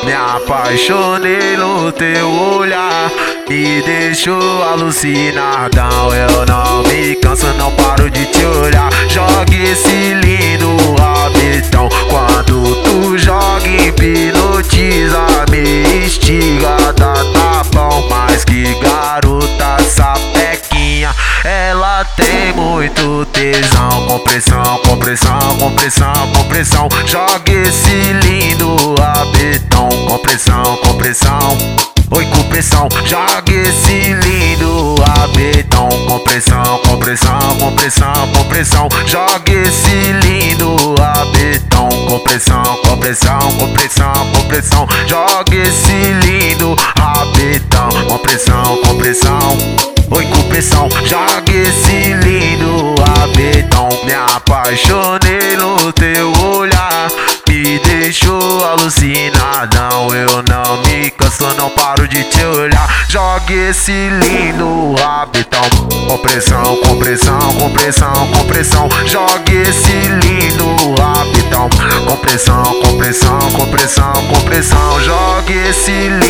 Me apaixonei no teu olhar, me deixou alucinadão. Eu não me canso, não paro de te olhar. Joga esse lindo rabetão. Quando tu joga, hipnotiza, me instiga, dá tapão. Mas que garota sapequinha, ela tem muito tesão. Compressão, compressão, compressão, compressão. Joga esse lindo rabetão. Compressão, compressão. Oi, compressão, joga esse lindo rabetão. Compressão, compressão, compressão, compressão. Joga esse lindo rabetão. Compressão, compressão, compressão, compressão. Joga esse lindo rabetão. Compressão, compressão. Oi, compressão, joga esse lindo rabetão. Me apaixonei no teu olhar, me deixou alucinadão. Eu não me canso, não paro de te olhar. Joga esse lindo rabetão. Compressão, compressão, compressão, compressão. Joga esse lindo rabetão. Compressão, compressão, compressão, compressão. Joga esse lindo